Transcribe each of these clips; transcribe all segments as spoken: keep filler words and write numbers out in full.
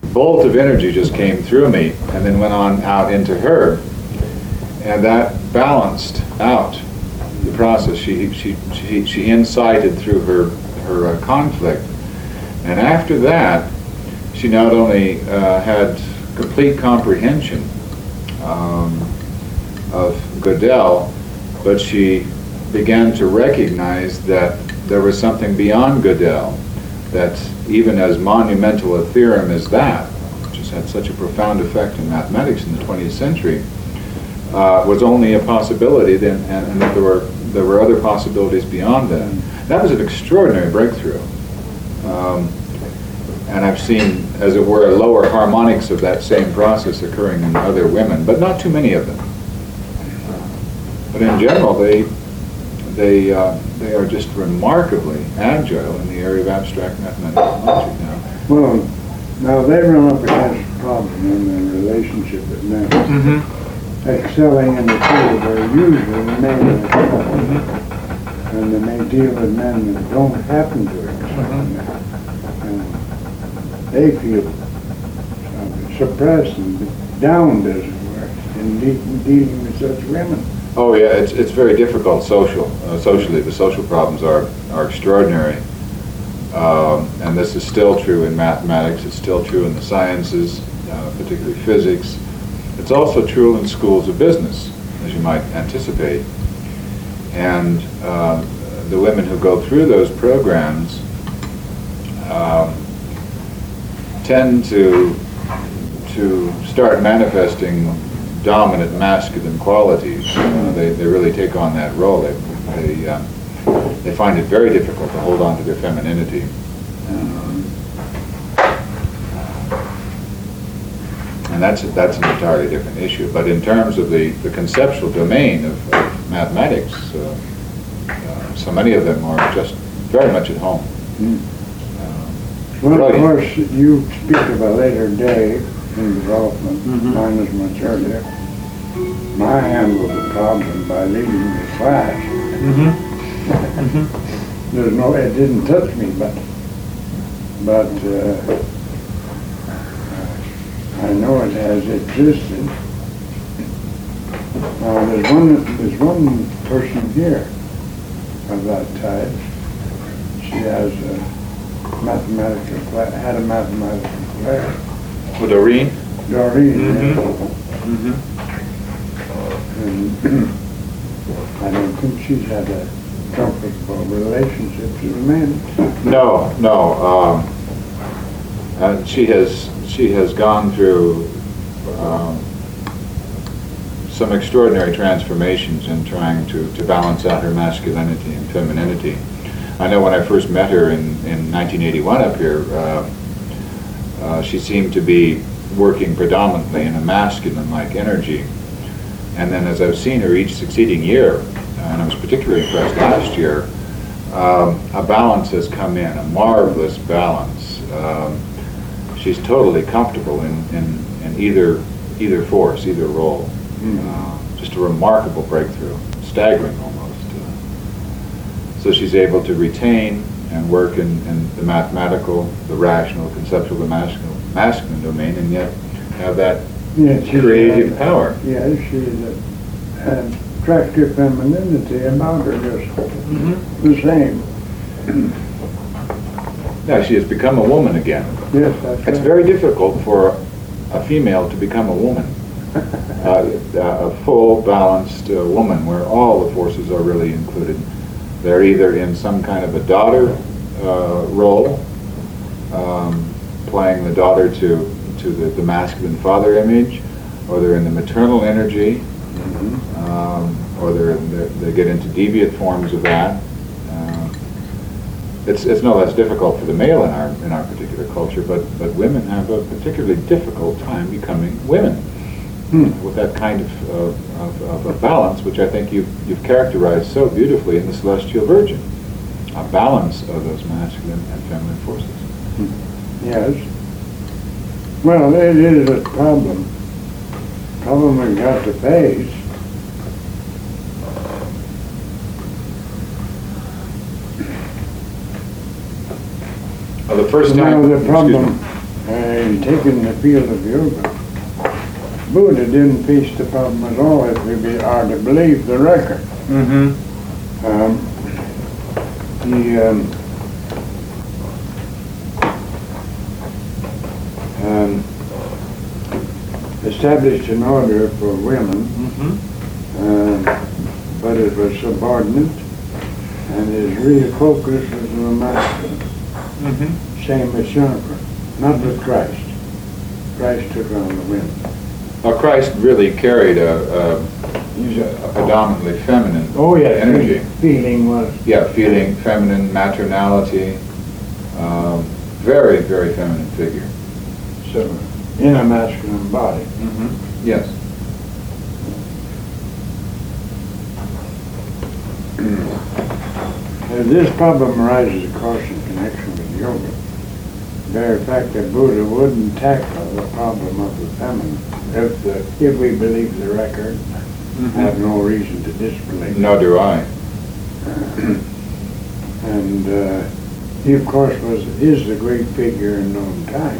bolt of energy just came through me and then went on out into her, and that balanced out the process. She she she, she incited through her her uh, conflict, and after that, she not only uh, had complete comprehension um, of Gödel, but she began to recognize that there was something beyond Gödel, that even as monumental a theorem as that, which has had such a profound effect in mathematics in the twentieth century, uh, was only a possibility then, and, and that there were there were other possibilities beyond that. That was an extraordinary breakthrough. Um, and I've seen, as it were, lower harmonics of that same process occurring in other women, but not too many of them. But in general, they they uh, they are just remarkably agile in the area of abstract mathematical logic now. Well, now they run up against a problem in their relationship with men. Mm-hmm. Excelling in the field where usually men excel. Mm-hmm. And they may deal with men that don't happen to excel in Mm-hmm. that. And they feel uh, suppressed and downed, as it were, in de- dealing with such women. Oh yeah, it's it's very difficult social uh, socially. The social problems are are extraordinary, um, and this is still true in mathematics. It's still true in the sciences, uh, particularly physics. It's also true in schools of business, as you might anticipate. And uh, the women who go through those programs um, tend to to start manifesting dominant masculine qualities. Uh, they, they really take on that role. They they, uh, they find it very difficult to hold on to their femininity. Um, and that's that's an entirely different issue. But in terms of the, the conceptual domain of, of mathematics, uh, uh, so many of them are just very much at home. Mm. Uh, Well, of brilliant. course, you speak of a later day in development. Mhm. Mine was much earlier. I handled the problem by leading the class. Mm-hmm. Mm-hmm. There's no, it didn't touch me, but, but uh, I know it has existed. Now, there's one, there's one person here of that type. She has a mathematical class, had a mathematical class. With Doreen? Doreen, yeah. Mm-hmm. And I don't think she's had a comfortable relationship to the men. No, no. Um, and she has she has gone through um, some extraordinary transformations in trying to, to balance out her masculinity and femininity. I know when I first met her in, in nineteen eighty-one up here, uh, uh, she seemed to be working predominantly in a masculine-like energy. And then as I've seen her each succeeding year, and I was particularly impressed last year, um, a balance has come in, a marvelous balance. Um, she's totally comfortable in, in, in either either force, either role. Mm-hmm. Uh, just a remarkable breakthrough, staggering almost. Uh, so she's able to retain and work in, in the mathematical, the rational, conceptual, the masculine, masculine domain, and yet have that Yeah, she's creative a- power. Yeah, she's a- an attractive femininity about her, just Mm-hmm. the same. Yeah, she has become a woman again. Yes, that's It's right. very difficult for a female to become a woman, uh, a full, balanced uh, woman, where all the forces are really included. They're either in some kind of a daughter uh, role, um, playing the daughter to, to the, the masculine father image, or they're in the maternal energy, Mhm. um, or they're, they're, they get into deviant forms of that. Uh, it's, it's no less difficult for the male in our in our particular culture, but, but women have a particularly difficult time becoming women Hmm. with that kind of, of, of, of a balance, which I think you've, you've characterized so beautifully in the Celestial Virgin, a balance of those masculine and feminine forces. Yes. Well, it is a problem. Problem we've got to face. Well, the first Now, time, the excuse problem, me. And taking the field of yoga, Buddha didn't face the problem at all if we be, are to believe the record. Mm-hmm. Um, he um, um, established an order for women, Mm-hmm. uh, but it was subordinate, and his real focus was on the masculine, Mm-hmm. same as Jennifer, not with Christ. Christ took on the women. Well, Christ really carried a, a, He's a predominantly feminine Oh, yeah, energy. feeling was, Yeah, feeling, feminine, maternality, um, very, very feminine figure. so, in a masculine body. Mm-hmm. Yes. Uh, This problem arises, of course, in connection with yoga. The very fact that Buddha wouldn't tackle the problem of the feminine, if, the, if we believe the record, I have no reason to disbelieve. No, do I. And uh, he, of course, was is the great figure in known time.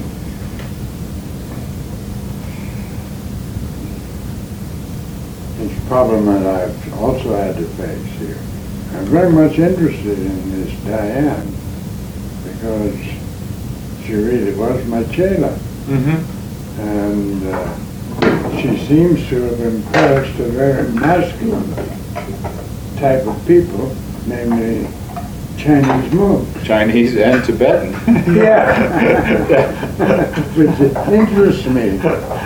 It's a problem that I've also had to face here. I'm very much interested in this Diane because she really was my chela, Mm-hmm. and uh, she seems to have impressed a very masculine type of people, namely Chinese monks. Chinese and Tibetan. Yeah. Which interests me.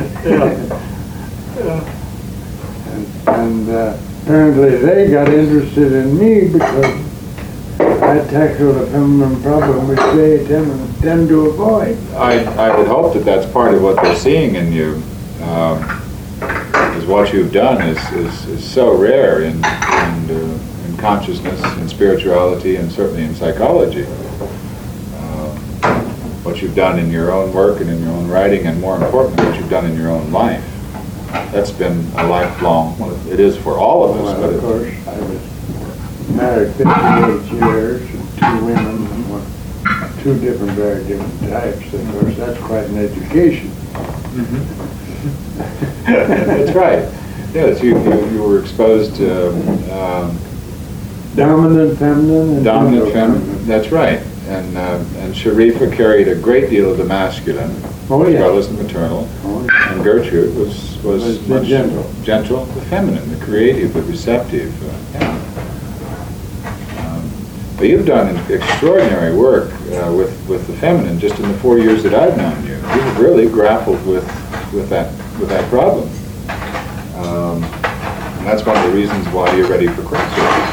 And, and uh, apparently they got interested in me because I tackled a feminine problem which they tend, tend to avoid. I, I would hope that that's part of what they're seeing in you, um, is what you've done is, is, is so rare in, in, uh, in consciousness, in spirituality, and certainly in psychology. Um, what you've done in your own work and in your own writing, and more importantly, what you've done in your own life. That's been a lifelong, well, it is for all of us. Well, but of it- course, I was married fifty-eight years, and two women, and one, two different, very different types. Of course, that's quite an education. That's right. Yes, you, you, you were exposed to um, Dominant feminine and dominant gentle feminine. That's right. And uh, and Sharifa carried a great deal of the masculine, Oh, as yeah. well as the maternal. Oh, yeah. And Gertrude was was, Was the much gentle. gentle, the feminine, the creative, the receptive. Uh, yeah. Um, but you've done extraordinary work uh, with with the feminine just in the four years that I've known you. You've really grappled with with that with that problem. Um, and that's one of the reasons why you're ready for crossover.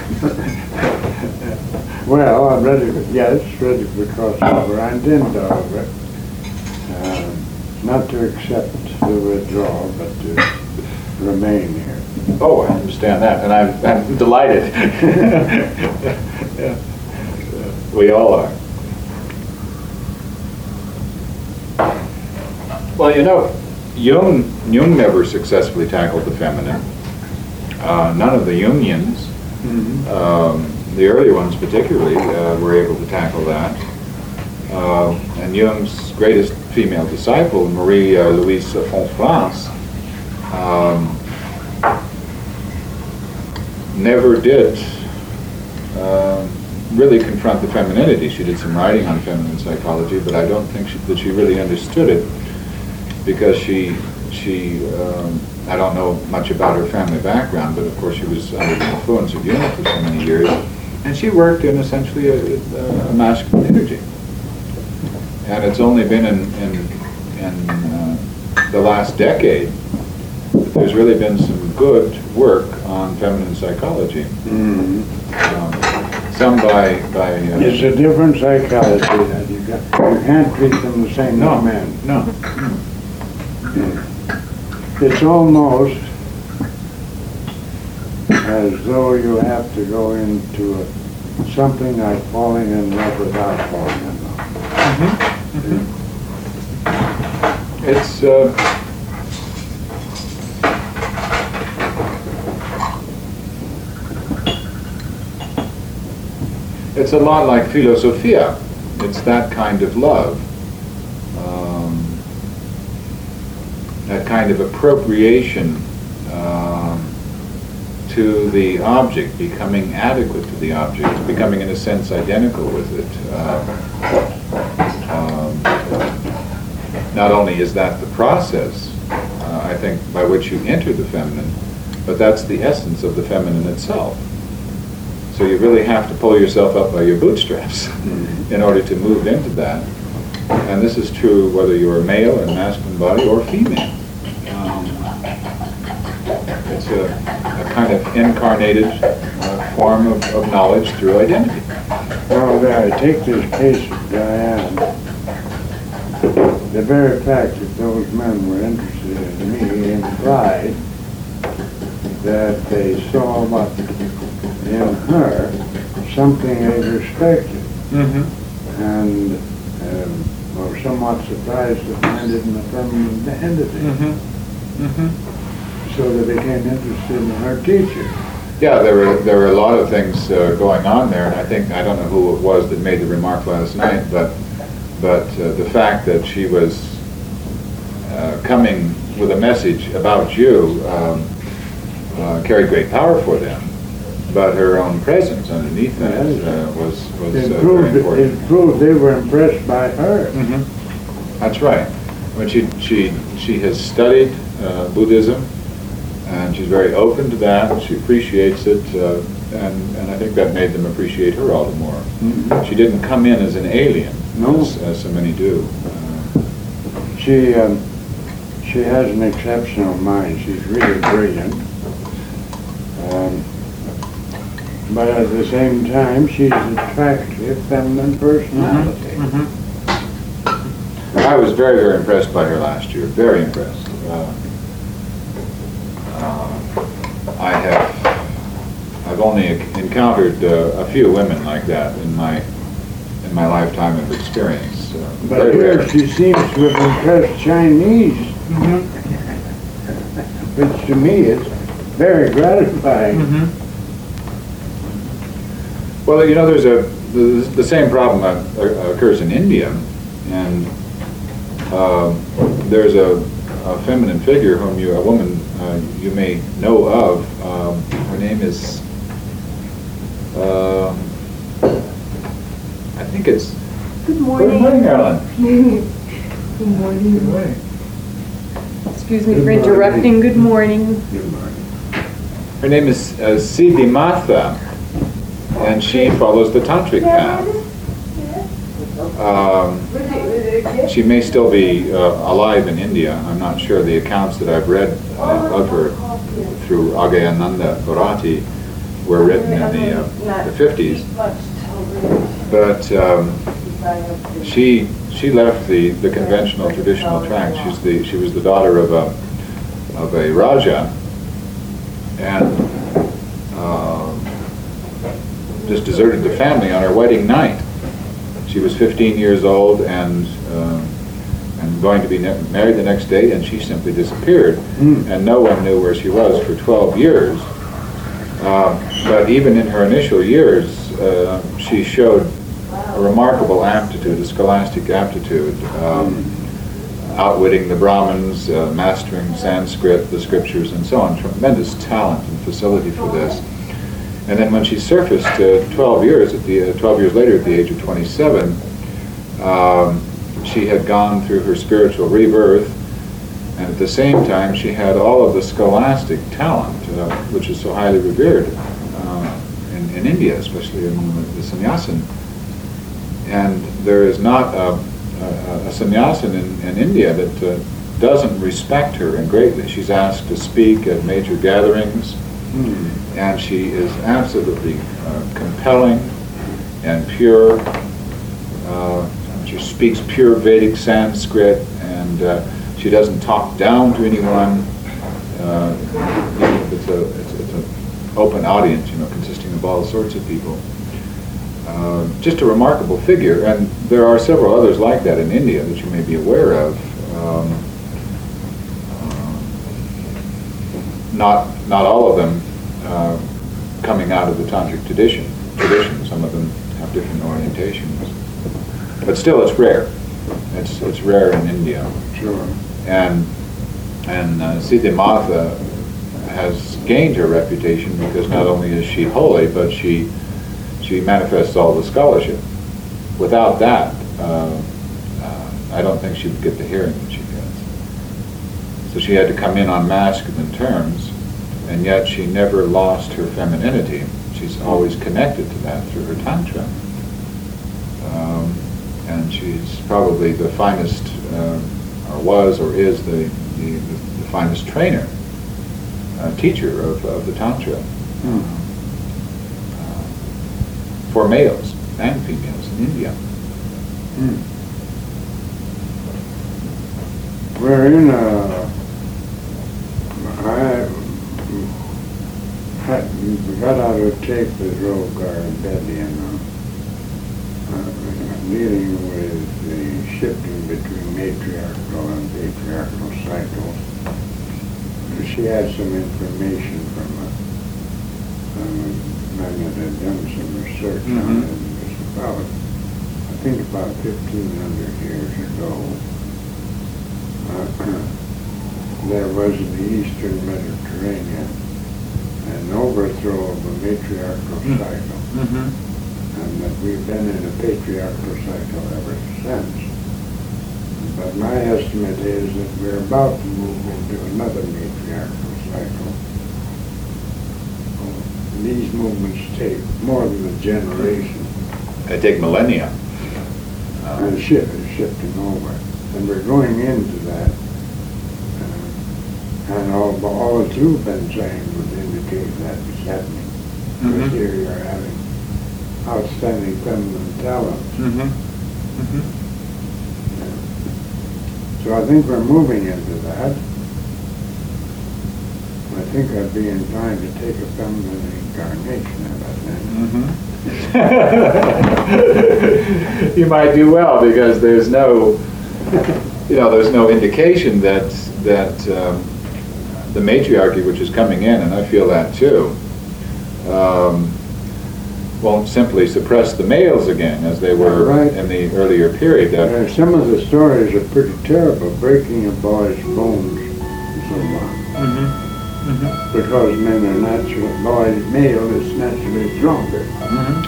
Well, I'm ready, for, yes, ready for crossover. I intend, however, uh, not to accept the withdrawal, but to remain here. Oh, I understand that, and I'm, I'm delighted. Yeah. We all are. Well, you know, Jung, Jung never successfully tackled the feminine. Uh, none of the Jungians, Mm-hmm. um, the early ones particularly, uh, were able to tackle that. Uh, and Jung's greatest female disciple, Marie uh, Louise Fonfrance, um, never did um, really confront the femininity. She did some writing on feminine psychology, but I don't think she, that she really understood it, because she, she um, I don't know much about her family background, but of course she was under the influence of Jung for so many years, and she worked in essentially a, a masculine energy. And it's only been in, in, in uh, the last decade that there's really been some good work on feminine psychology. Mm-hmm. Um, some by... by uh, It's a different psychology that you got. You can't treat them the same no, as men. no. It's almost as though you have to go into a, something like falling in love without falling in love. Mm-hmm. It's... Uh, It's a lot like philosophia. It's that kind of love. Um, that kind of appropriation um, to the object, becoming adequate to the object, becoming in a sense identical with it. Uh, um, not only is that the process, uh, I think, by which you enter the feminine, but that's the essence of the feminine itself. So you really have to pull yourself up by your bootstraps in order to move into that. And this is true whether you're a male in masculine body or female. Um, it's a, a kind of incarnated uh, form of, of knowledge through identity. Well, I take this case of Diane. The very fact that those men were interested in me implied that they saw what in her something they respected, Mm-hmm. and um, were somewhat surprised to find it in a feminine entity. Mm-hmm. Mm-hmm. So they became interested in her teacher. Yeah, there were there were a lot of things uh, going on there, and I think I don't know who it was that made the remark last night, but but uh, the fact that she was uh, coming with a message about you um, uh, carried great power for them. But her own presence underneath that uh, was was It uh, proved, very important. it proved they were impressed by her. Mm-hmm. That's right. When she she she has studied uh, Buddhism, and she's very open to that. She appreciates it, uh, and and I think that made them appreciate her all the more. Mhm. She didn't come in as an alien, No. as, as so many do. Uh, She um, she has an exceptional mind. She's really brilliant. Um, but at the same time, she's an attractive feminine personality. Mm-hmm. I was very, very impressed by her last year. Very impressed. Uh, uh, I have, I've only encountered uh, a few women like that in my in my lifetime of experience. Uh, But very here rare. she seems to have impressed Chinese, Mm-hmm. which to me is very gratifying. Mm-hmm. Well, you know, there's a the, the same problem uh, occurs in India, and uh, there's a, a feminine figure whom you, a woman uh, you may know of. Um, her name is, um, I think it's. Good morning. Good morning, Ellen. Good morning. Good morning. Excuse me Good for morning. interrupting. Good morning. Good morning. Her name is uh, Siddhi Matha, and she follows the tantric path. Um, she may still be uh, alive in India. I'm not sure. The accounts that I've read uh, of her through Agayananda Bharati were written in the, uh, the fifties. But um, she she left the, the conventional traditional track. She's the she was the daughter of a of a Raja, and um, just deserted the family on her wedding night. She was fifteen years old and uh, and going to be ne- married the next day, and she simply disappeared, Mm. and no one knew where she was for twelve years. Uh, but even in her initial years, uh, she showed a remarkable aptitude, a scholastic aptitude, um, outwitting the Brahmins, uh, mastering Sanskrit, the scriptures, and so on. Tremendous talent and facility for this. And then when she surfaced uh, twelve years at the uh, twelve years later, at the age of twenty-seven, um, she had gone through her spiritual rebirth, and at the same time she had all of the scholastic talent, uh, which is so highly revered uh, in, in India, especially among the, the sannyasin. And there is not a, a, a sannyasin in, in India that uh, doesn't respect her and greatly. She's asked to speak at major gatherings, Mm. and she is absolutely uh, compelling and pure. Uh, she speaks pure Vedic Sanskrit, and uh, she doesn't talk down to anyone. Uh, you know, it's a it's, it's an open audience, you know, consisting of all sorts of people. Uh, just a remarkable figure, and there are several others like that in India that you may be aware of. Um, uh, not not all of them uh, coming out of the tantric tradition. Tradition. Some of them have different orientations, but still, it's rare. It's it's rare in India, Sure. and And uh, Sita Mata has gained her reputation because not only is she holy, but she she manifests all the scholarship. Without that, uh, uh, I don't think she would get the hearing that she gets. So she had to come in on masculine terms, and yet she never lost her femininity. She's always connected to that through her tantra. Um, and she's probably the finest, uh, or was, or is the, the, the finest trainer, uh, teacher of, of the tantra. Hmm. Uh, for males and females in India. Hmm. We're in a, I had, we got out of tape with Rogar and Betty and uh, uh, dealing with the shifting between matriarchal and patriarchal cycles. She had some information from a, from a man that had done some research Mm-hmm. on it. It was about, I think about fifteen hundred years ago. Uh, there was in the eastern Mediterranean an overthrow of the matriarchal Mm. cycle, Mm-hmm. and that we've been in a patriarchal cycle ever since. But my estimate is that we're about to move into another matriarchal cycle. These movements take more than a generation. They take millennia. Uh, And the ship is shifting over. And we're going into that. Uh, and all, all that you've been saying would indicate that it's happening. Mhm. Because here you're having outstanding feminine talents. mm-hmm. Mm-hmm. So I think we're moving into that. I think I'd be inclined to take a feminine incarnation of that then. Mm-hmm. You might do well because there's no, you know, there's no indication that that um, the matriarchy, which is coming in, and I feel that too, um, won't simply suppress the males again as they were Right. in the earlier period. That, Uh, some of the stories are pretty terrible, breaking a boy's bones and so on. Mhm. Mhm. Because men are natural, boy, male is naturally stronger. Mhm.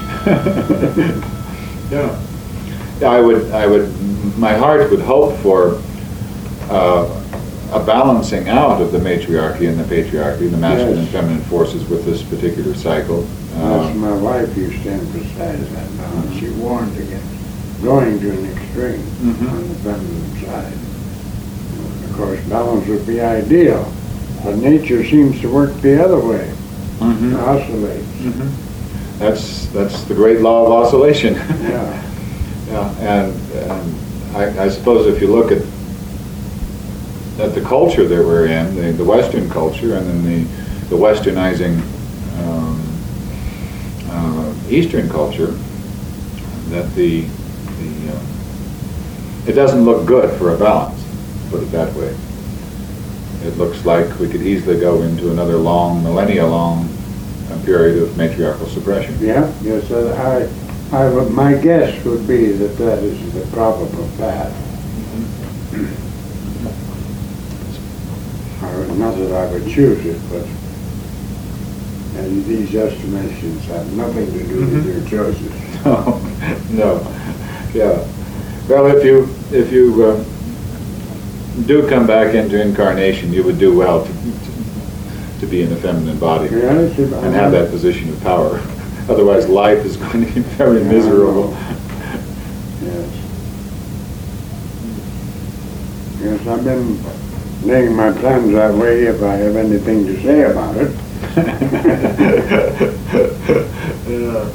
Yeah. Yeah, I would, I would, my heart would hope for uh, a balancing out of the matriarchy and the patriarchy, the masculine Yes. and feminine forces with this particular cycle. That's Um, my wife used to emphasize that now. She warned against going to an extreme Mhm. on the feminine side. Of course, balance would be ideal, but nature seems to work the other way. mhm. It oscillates. Mhm. That's, that's the great law of oscillation. Yeah. Yeah, and, and I, I suppose if you look at at the culture that we're in, the, the Western culture, and then the, the Westernizing um, uh, Eastern culture, that the, the uh, it doesn't look good for a balance, put it that way. It looks like we could easily go into another long, millennia-long uh, period of matriarchal suppression. Yeah, yes, uh, I, I would, my guess would be that that is the probable path. Or not that I would choose it, but, and these estimations have nothing to do with your choices. No, no, yeah. Well, if you, if you uh, do come back into incarnation, you would do well to, to, to be in a feminine body Yeah, it's about- and have that position of power. Otherwise, life is going to be very Yeah, I miserable. know. Yes. Yes, I've been laying my plans that way if I have anything to say about it. Yeah.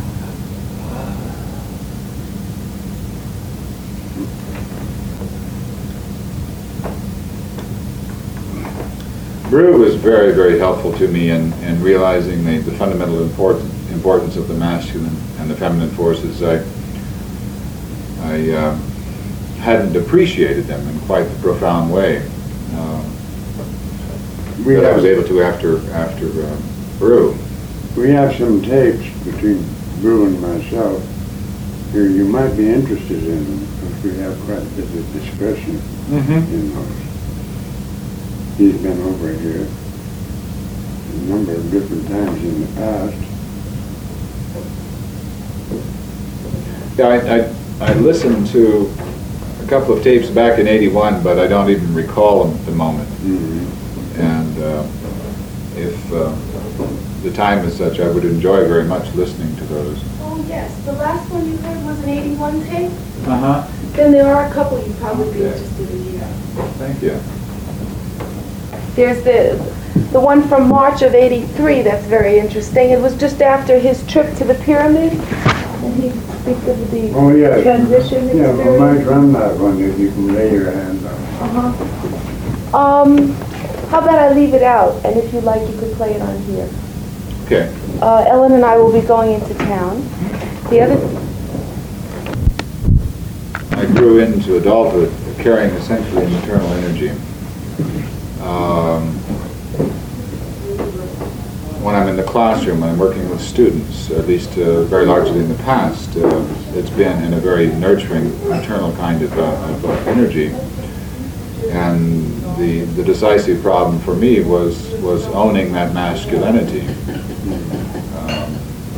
Brew was very, very helpful to me in, in realizing the, the fundamental important, importance of the masculine and the feminine forces. I, I uh, hadn't appreciated them in quite the profound way uh, We that I have, was able to after after uh, Brew. we have some tapes between Brew and myself here you might be interested in them because we have quite a bit of discussion Mm-hmm. in those. He's been over here a number of different times in the past. Yeah, I, I, I listened to a couple of tapes back in eighty-one, but I don't even recall them at the moment. Mm-hmm. And uh, if uh, the time is such, I would enjoy very much listening to those. Oh, yes. The last one you heard was an eighty-one tape? Uh-huh. Then there are a couple you'd probably be interested in here. Thank you. There's the, the one from March of eighty-three that's very interesting. It was just after his trip to the pyramid. And he speaks of the Oh, yes. transition Yeah, we experience. might run that one if you can lay your hands on it. Uh-huh. Um, how about I leave it out, and if you'd like, you could play it on here. Okay. Uh, Ellen and I will be going into town. The other, I grew into adulthood carrying essentially maternal energy. Um, when I'm in the classroom, when I'm working with students, at least uh, very largely in the past, uh, it's been in a very nurturing, maternal kind of, uh, of uh, energy. And the, the decisive problem for me was, was owning that masculinity, um,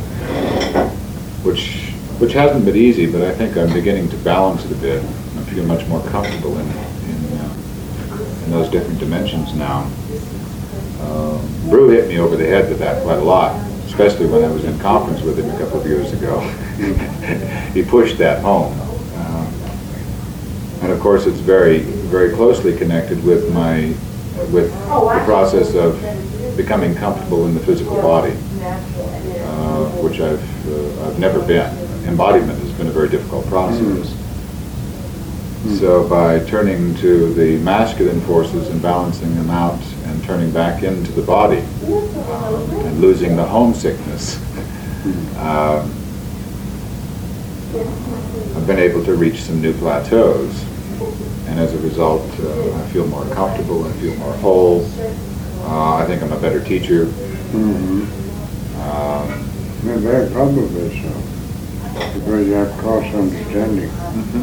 which, which hasn't been easy, but I think I'm beginning to balance it a bit. I feel much more comfortable in, in, uh, in those different dimensions now. Uh, Brew hit me over the head with that quite a lot, especially when I was in conference with him a couple of years ago. He pushed that home. Uh, and of course it's very, very closely connected with my, with the process of becoming comfortable in the physical body, uh, which I've, uh, I've never been. Embodiment has been a very difficult process. So by turning to the masculine forces and balancing them out and turning back into the body um, and losing the homesickness, um, I've been able to reach some new plateaus. And as a result, uh, I feel more comfortable, I feel more whole. Uh, I think I'm a better teacher. Mm-hmm. Um, Yeah, very probably so. Because you have cross-understanding. Mm-hmm.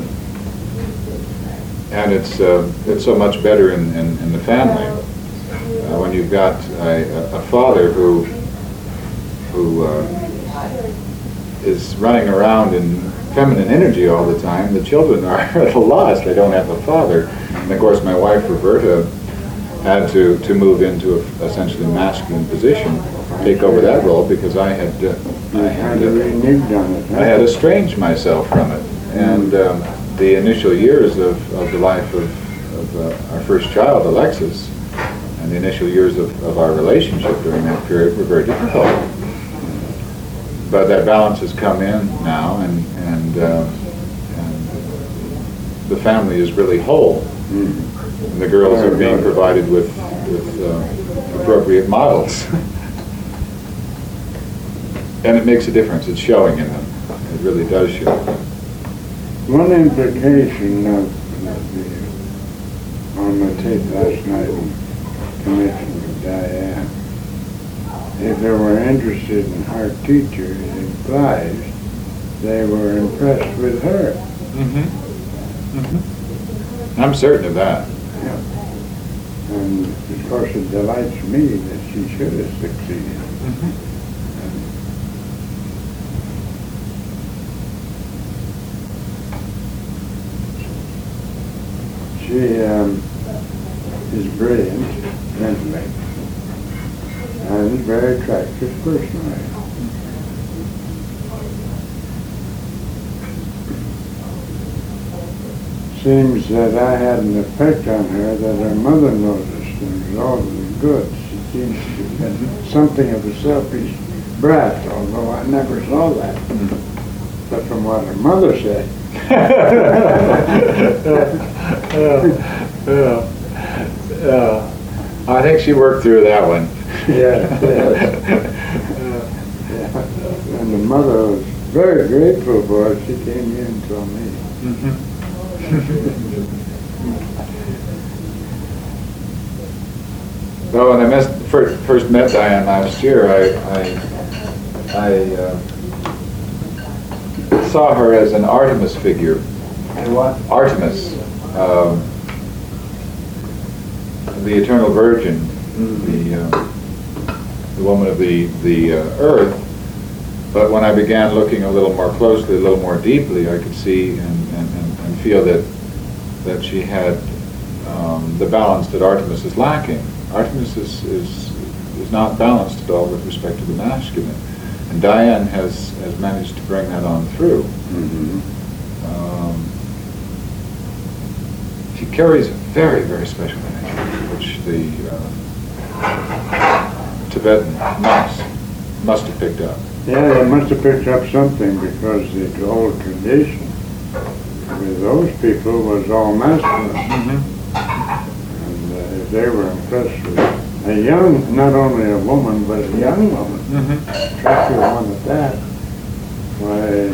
And it's uh, it's so much better in, in, in the family uh, when you've got a, a father who who uh, is running around in feminine energy all the time. The children are at a loss. They don't have a father. And of course, my wife Roberta had to, to move into a essentially masculine position, take over that role because I had uh, I had uh, I had estranged myself from it. And um, the initial years of, of the life of, of uh, our first child, Alexis, and the initial years of, of our relationship during that period were very difficult. But that balance has come in now, and and, uh, and the family is really whole. Mm. And the girls are being provided with, with uh, appropriate models. And it makes a difference. It's showing in them. It really does show. One implication of the, on the tape last night in connection with Diane, if they were interested in our teacher, it implies they were impressed with her. Mm-hmm. Mm-hmm. I'm certain of that. Yeah. And of course it delights me that she should have succeeded. Mm-hmm. She um, is brilliant mentally and very attractive personally. Seems that I had an effect on her that her mother noticed and was all to the good. She seems to have been something of a selfish brat, although I never saw that. But from what her mother said. yeah, yeah, yeah. I think she worked through that one. Yes, yes. Yeah. And the mother was very grateful for it. She came here and told me. Mm-hmm. Well, when I met, first, first met Diane last year, I, I, I uh, saw her as an Artemis figure. And what? Artemis. Um, the Eternal Virgin, the uh, the woman of the the uh, earth. But when I began looking a little more closely, a little more deeply, I could see and, and, and, and feel that that she had um, the balance that Artemis is lacking. Artemis is, is is not balanced at all with respect to the masculine, and Diane has has managed to bring that on through. Mm-hmm. Um, she carries a very very special energy, which the uh, Tibetan monks must have picked up. Yeah, they must have picked up something, because the old tradition with those people was all masculine. Mm-hmm. And uh, if they were impressed with a young, not only a woman, but a young woman, Mm-hmm. attractive one at that, why,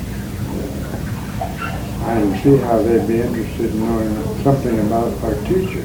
uh, I can see how they'd be interested in knowing something about our teacher.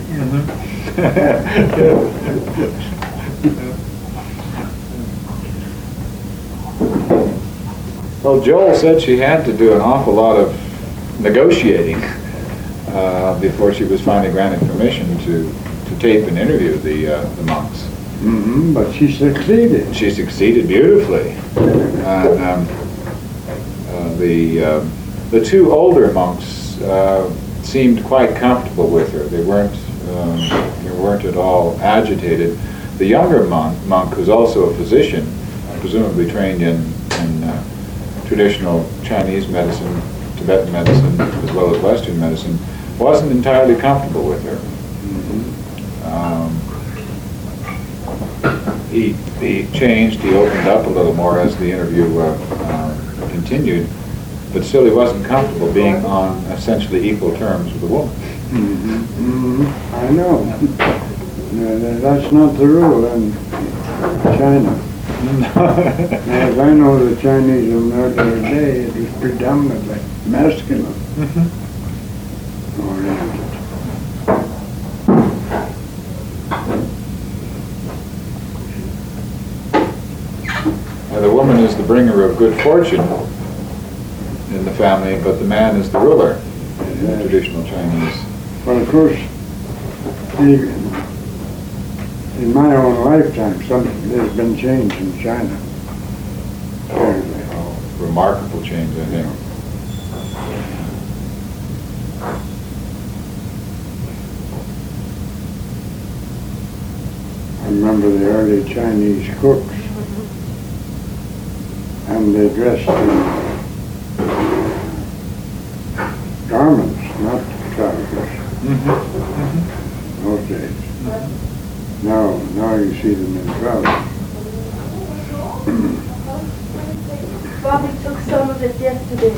Well, Joel said she had to do an awful lot of negotiating uh, before she was finally granted permission to, to tape and interview the, uh, the monks. Mm-hmm, but she succeeded. She succeeded beautifully. And um, uh, the, uh, the two older monks uh, seemed quite comfortable with her. They weren't, um, they weren't at all agitated. The younger monk, monk who's also a physician, presumably trained in, in uh, traditional Chinese medicine, Tibetan medicine, as well as Western medicine, wasn't entirely comfortable with her. Um, he, he changed, he opened up a little more as the interview uh, uh, continued, but still he wasn't comfortable being on essentially equal terms with a woman. Mm-hmm. Mm-hmm. I know. No, that's not the rule in China. As I know, the Chinese in their day, it was predominantly masculine oriented. Now, the woman is the bringer of good fortune in the family, but the man is the ruler in the traditional Chinese. Well, of course, even in my own lifetime, something there's been change in China. Apparently. Oh, remarkable change, I think. I remember the early Chinese cooks, and they dressed in garments, not trousers, those days. Now, now you see them in trousers. Bobby took some of it yesterday.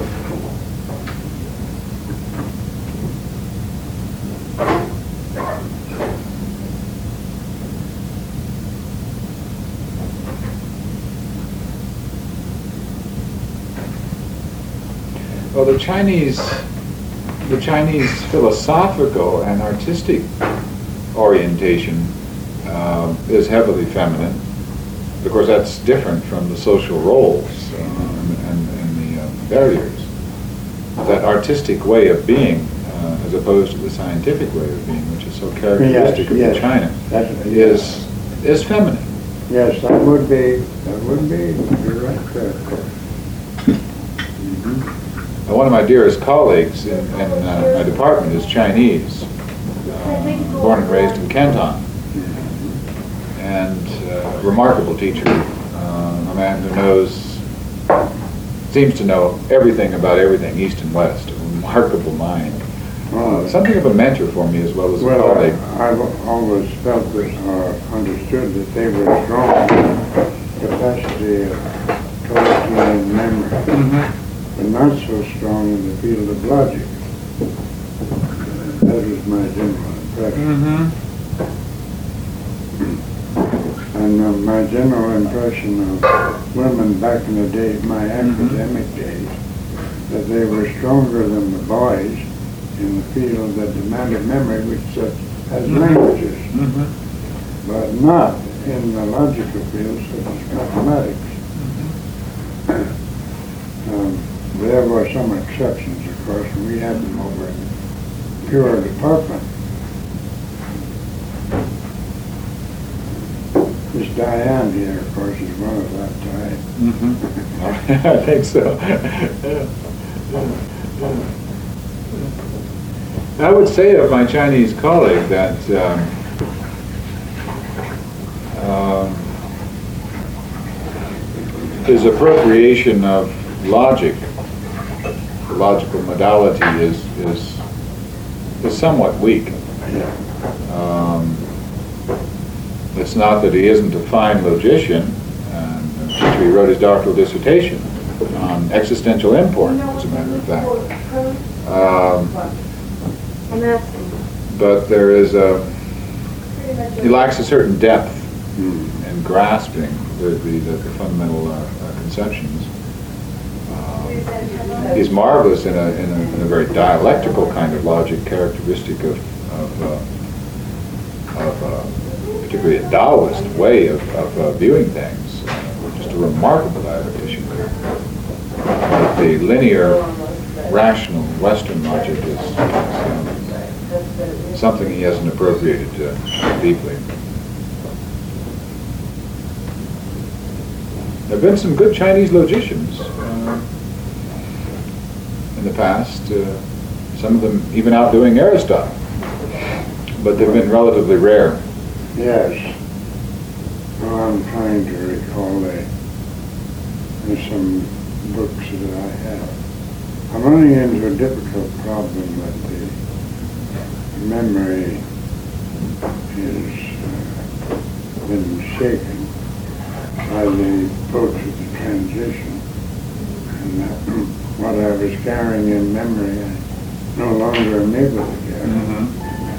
Well, the Chinese, the Chinese philosophical and artistic orientation uh, is heavily feminine. Of course, that's different from the social roles uh, and, and, and the uh, barriers. That artistic way of being, uh, as opposed to the scientific way of being, which is so characteristic Yes, yes. of China, That, is is feminine. yes, that would be, that would be, you're right there, of course. And one of my dearest colleagues in, in uh, my department is Chinese, uh, born and raised in Canton, and uh, remarkable teacher, uh, a man who knows, seems to know everything about everything, east and west, a remarkable mind. Uh, something of a mentor for me as well as a Well, colleague. I- I've always felt that, or understood that they were strong capacity of collecting and memory, but not so strong in the field of logic. That was my general impression. Mm-hmm. And uh, my general impression of women back in the day, my academic days, that they were stronger than the boys in the field that demanded memory, which such as languages, Mm-hmm. but not in the logical field such as mathematics. Um, there were some exceptions, of course, and we had them over in the pure department. Diane here, of course, is one of that type. Mm-hmm. I think so. Yeah. Yeah. I would say of my Chinese colleague that um, um, his appropriation of logic, the logical modality, is is is somewhat weak. Yeah. Um, it's not that he isn't a fine logician. And he wrote his doctoral dissertation on existential import, as a matter of fact. Um, but there is a, he lacks a certain depth Mm. in grasping the, the, the fundamental uh, uh, conceptions. Um, he's marvelous in a, in, a, in a very dialectical kind of logic, characteristic of, of, uh, of uh, particularly a Taoist way of, of uh, viewing things. Uh, just a remarkable dialectician. But the linear, rational Western logic is, is um, something he hasn't appropriated uh, deeply. There have been some good Chinese logicians uh, in the past, uh, some of them even outdoing Aristotle, but they've been relatively rare. Yes. Well, I'm trying to recall a, there's some books that I have. I'm running into a difficult problem that the memory has uh, been shaken by the approach of the transition. And uh, what I was carrying in memory, I no longer am able to carry. Mm-hmm.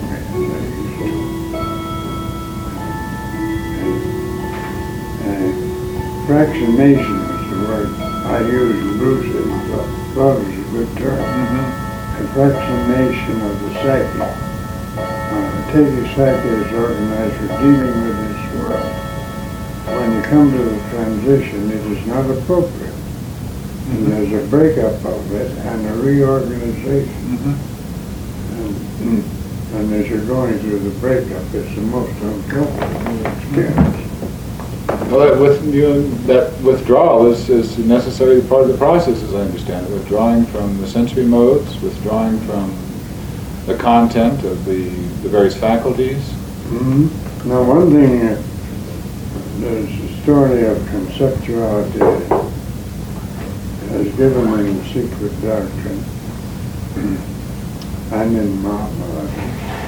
Uh, fractionation was the word I used. Bruce thought thought it was a good term. Mm-hmm. A fractionation of the psyche. Uh, take a psyche as organized for dealing with this world. When you come to the transition, it is not appropriate. Mm-hmm. And there's a breakup of it and a reorganization. Mm-hmm. And, mm. and as you're going through the breakup, it's the most uncomfortable experience. Well, that, with, you know, that withdrawal is, is necessarily part of the process, as I understand it. Withdrawing from the sensory modes, withdrawing from the content of the, the various faculties. Mm-hmm. Now, one thing, uh, there's a story of conceptuality that is given in the Secret Doctrine and in Mahabharata.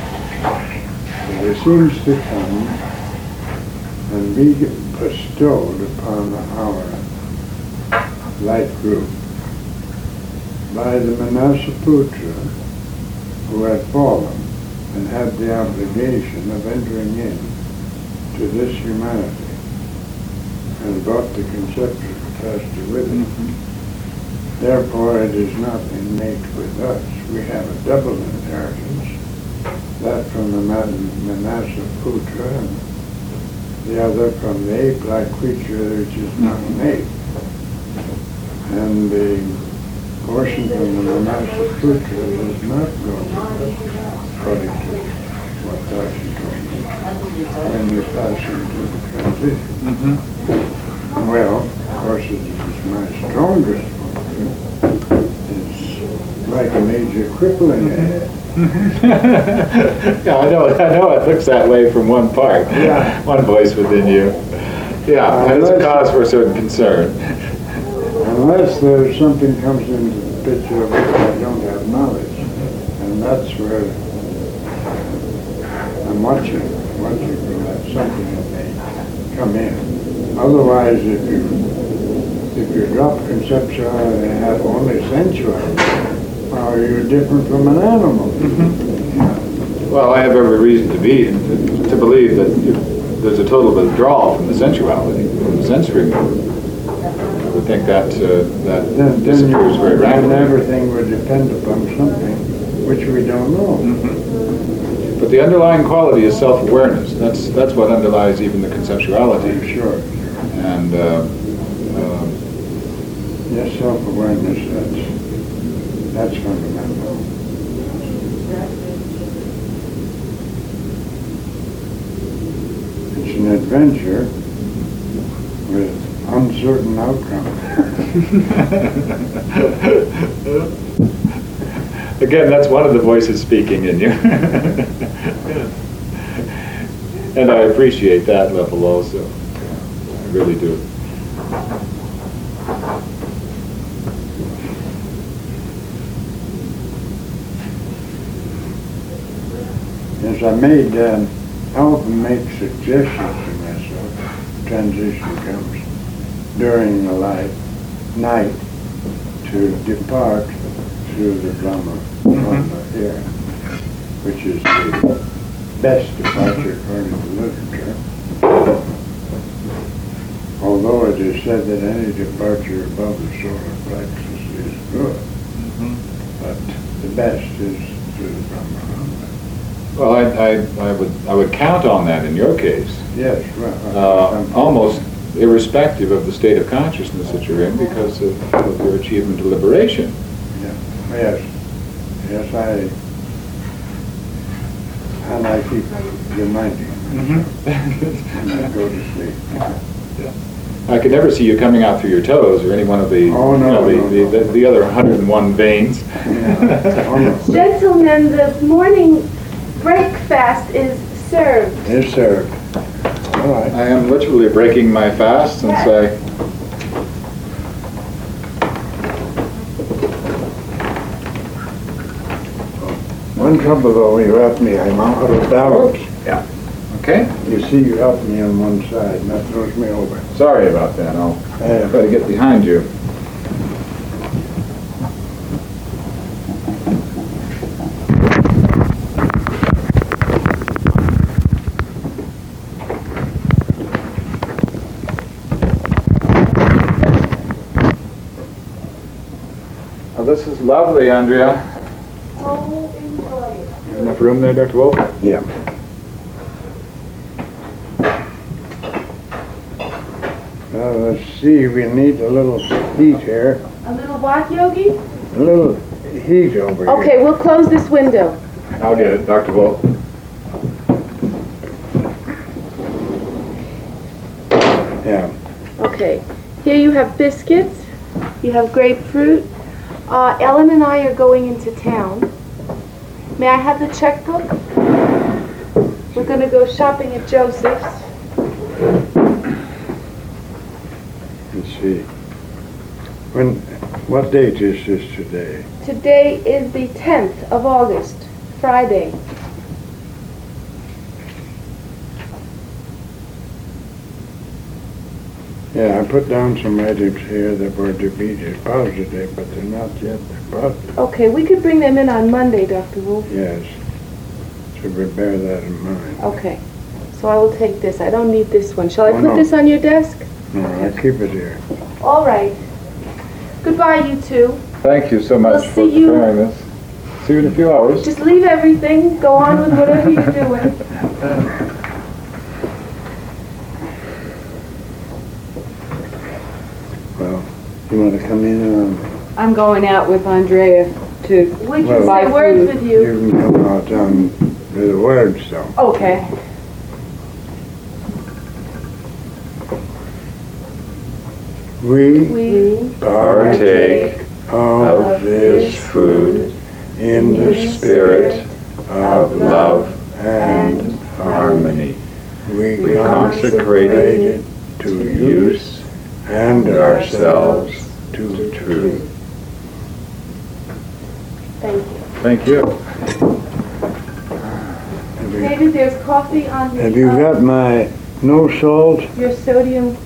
It seems to come and be bestowed upon our light group by the Manasaputra, who had fallen and had the obligation of entering in to this humanity and brought the conceptual capacity with him. Mm-hmm. Therefore, it is not innate with us. We have a double inheritance, that from the Manasaputra and the other from the ape-like creature which is not innate. And the portion from the Manasaputra does not go according to what Dashi told me when you pass into the transition. Mm-hmm. Well, of course, it is my strongest one. It's like a major crippling ahead. Yeah, I know. I know it looks that way from one part. Yeah. One voice within you. Yeah, it's a cause for a certain concern. Unless there's something comes into the picture of which I don't have knowledge, and that's where I'm watching, watching for that something that may come in. Otherwise, if you if you drop conceptuality and have only sensuality, well, you're different from an animal. Mm-hmm. Well, I have every reason to be to, to believe that if there's a total withdrawal from the sensuality, from the sensory mode. I would think that uh, that Then, then disappears very you, rapidly. then everything would depend upon something which we don't know. Mm-hmm. But the underlying quality is self-awareness. That's that's what underlies even the conceptuality. Sure. And uh, uh, Yes, self-awareness, that's, that's fundamental. It's an adventure uncertain outcome. Again, that's one of the voices speaking in you. And I appreciate that level also. I really do. Yes, I made, um, I often make suggestions to myself. Transition comes during the life, night to depart through the drama from the here, which is the best departure according to literature. Although it is said that any departure above the solar plexus is good, Mm-hmm. but the best is through the Brahma. Well, I, I, I would I would count on that in your case, Yes, well, uh, some- almost irrespective of the state of consciousness that you're in, because of, of your achievement of liberation. Yeah. Yes, yes, I, and I keep reminding myself when I go to sleep. I could never see you coming out through your toes or any one of the Oh, no, you know, the, no, the, no. the, the other one hundred and one veins. Yeah. Oh, no. Gentlemen, the morning breakfast is served. It's served. All right. I am literally breaking my fast since I One trouble though, you helped me, I'm out of balance. yeah. Okay. You see, you helped me on one side, and that throws me over. Sorry about that. I'll Uh, try to get behind you. Oh, this is lovely, Andrea. Oh, enjoy it. Enough room there, Doctor Wolf? Yeah. Now, let's see, we need a little heat here. A little what, Yogi? A little heat over here. Okay, we'll close this window. I'll get it, Doctor Wolf. Yeah. Okay, here you have biscuits, you have grapefruit. Uh, Ellen and I are going into town. May I have the checkbook? We're gonna go shopping at Joseph's. Let's see. When, what date is this today? Today is the tenth of August, Friday. Yeah, I put down some items here that were to be deposited, but they're not yet deposited. Okay, we could bring them in on Monday, Doctor Wolf. Yes. So we bear that in mind. Okay, so I will take this. I don't need this one. Shall I Oh, put no. this on your desk? No, I keep it here. All right. Goodbye, you two. Thank you so much We'll for see you- preparing this. See you in a few hours. Just leave everything. Go on with whatever you're doing. Well, you want to come in? Um, I'm going out with Andrea to, We can Well- say words food. with you you. can come out on the words, though. okay. We We Partake of this food in the spirit of love and harmony. We We consecrate it to use and ourselves to truth. Thank you. Thank you. Have you- David, there's coffee on the Have you got my no salt? your sodium.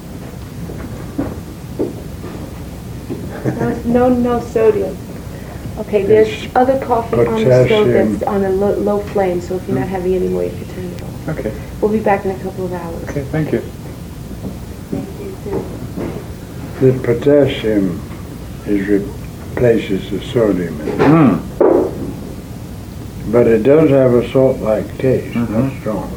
No, no, no sodium. Okay, there's It's other coffee on the stove potassium. that's on a low, low flame, so if you're not having any more, you can turn it off. Okay. We'll be back in a couple of hours. Okay, thank you. Thank you, too. The potassium is replaces the sodium, in it. Mm. But it does have a salt-like taste, not Mhm. strong.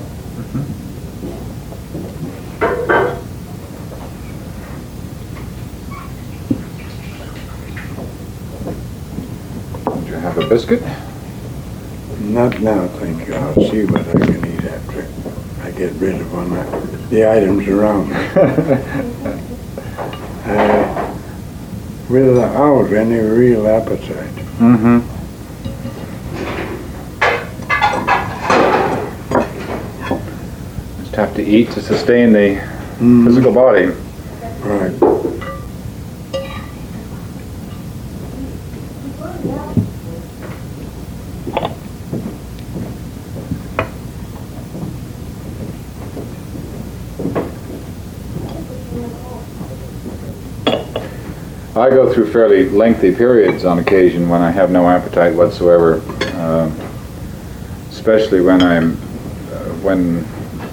Do you have a biscuit? Not now, thank you. I'll see what I can eat after I get rid of one of the items around me. uh, without any real appetite. Mm-hmm. Just have to eat to sustain the Mm. physical body. Right. I go through fairly lengthy periods on occasion when I have no appetite whatsoever, uh, especially when I'm uh, when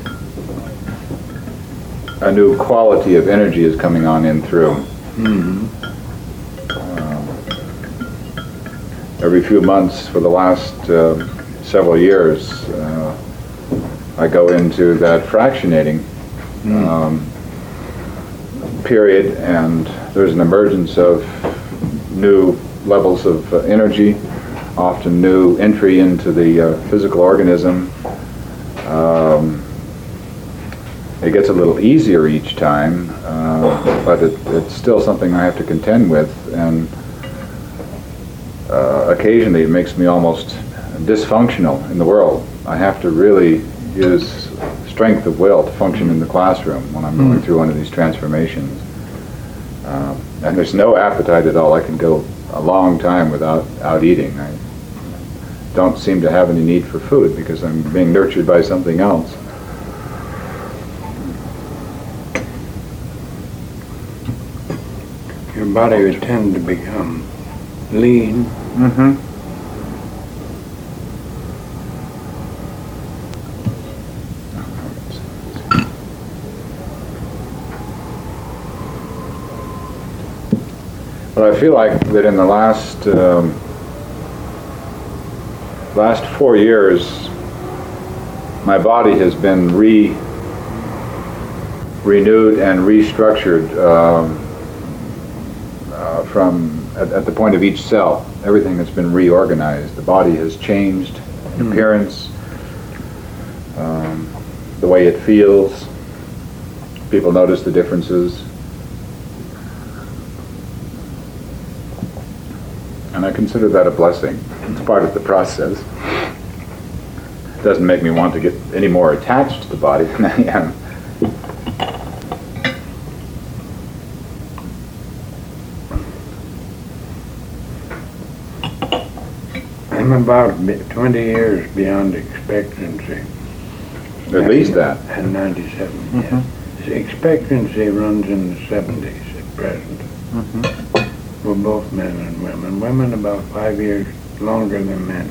a new quality of energy is coming on in through. Mm-hmm. Um, every few months for the last uh, several years, uh, I go into that fractionating um, period, and there's an emergence of new levels of uh, energy, often new entry into the uh, physical organism. Um, it gets a little easier each time, uh, but it, it's still something I have to contend with, and uh, occasionally it makes me almost dysfunctional in the world. I have to really use strength of will to function in the classroom when I'm going through one of these transformations. Um, and there's no appetite at all. I can go a long time without out eating. I don't seem to have any need for food because I'm being nurtured by something else. Your body would tend to become lean. Mm-hmm. But I feel like that in the last um, last four years, my body has been re renewed and restructured um, uh, from at, at the point of each cell. Everything has been reorganized. The body has changed in Mm. appearance, um, the way it feels. People notice the differences. And I consider that a blessing. It's part of the process. It doesn't make me want to get any more attached to the body than I am. I'm about bi- twenty years beyond expectancy. At least that. At ninety-seven, yes. The expectancy runs in the seventies at present. For both men and women. Women about five years longer than men.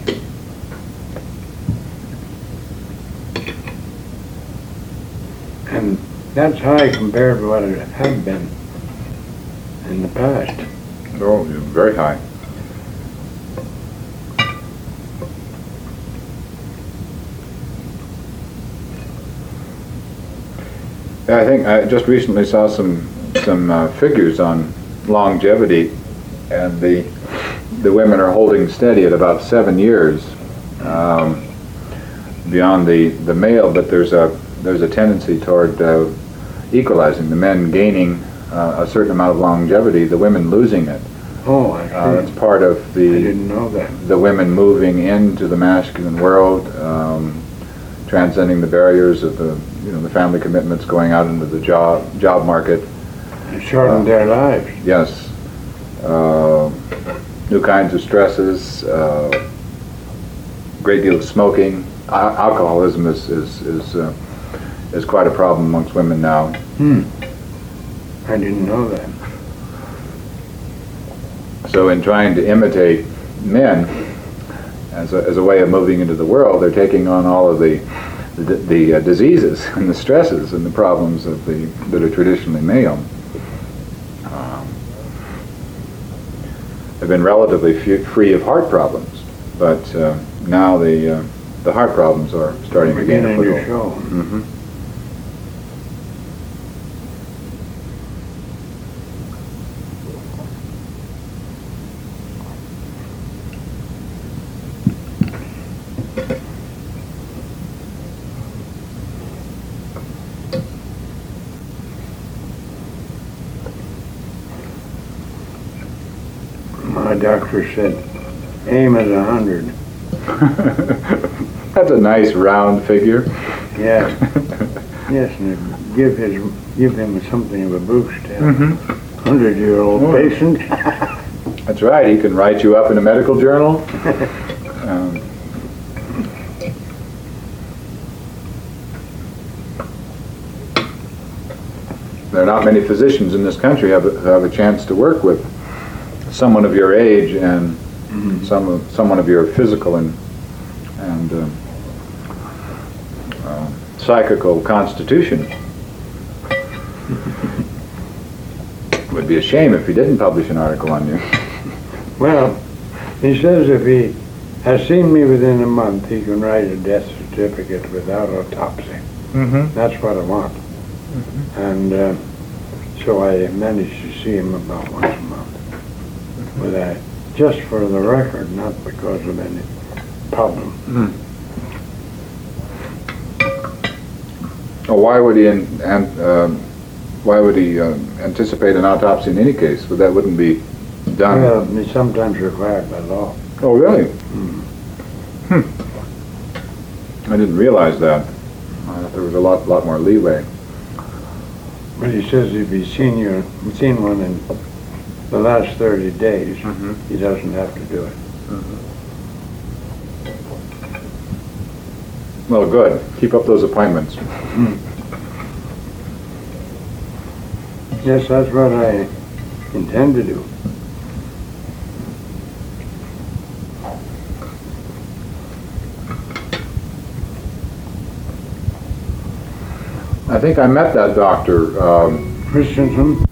And that's high compared to what it had been in the past. Oh, very high. Yeah, I think I just recently saw some some uh, figures on longevity, and the the women are holding steady at about seven years um, beyond the the male, but there's a there's a tendency toward uh, equalizing, the men gaining uh, a certain amount of longevity, the women losing it. Oh, I see. Uh, that's part of I the didn't know that. the women moving into the masculine world, um, transcending the barriers of the you know the family commitments, going out into the job job market. It shortened their lives. Yes, uh, new kinds of stresses, uh, great deal of smoking. Al- alcoholism is is is, uh, is quite a problem amongst women now. Hmm. I didn't know that. So in trying to imitate men as a, as a way of moving into the world, they're taking on all of the the, the uh, diseases and the stresses and the problems of the that are traditionally male. Um, they've been relatively few, free of heart problems, but uh, now the uh, the heart problems are starting to gain a Beginning to foothold. show. Mm-hmm. doctor said, aim at a hundred. That's a nice round figure. Yes, yes, and it'd give his, give him something of a boost. Mhm. Hundred-year-old Oh. patient. That's right, he can write you up in a medical journal. Um, There are not many physicians in this country who have, a- who have a chance to work with someone of your age and some of, someone of your physical and, and um, uh, psychical constitution. It would be a shame if he didn't publish an article on you. Well, he says if he has seen me within a month, he can write a death certificate without autopsy. Mm-hmm. That's what I want. And uh, so I managed to see him about once a month. But I, just for the record, not because of any problem. Well, why would he, an- and, um, why would he uh, anticipate an autopsy in any case? But that wouldn't be done. Well, it's sometimes required by law. Oh, really? Hmm. I didn't realize that. I thought there was a lot, lot more leeway. But he says if he's seen you, seen one in the last thirty days, Mhm. he doesn't have to do it. Well, good. Keep up those appointments. Yes, that's what I intend to do. I think I met that doctor. Um, Christensen?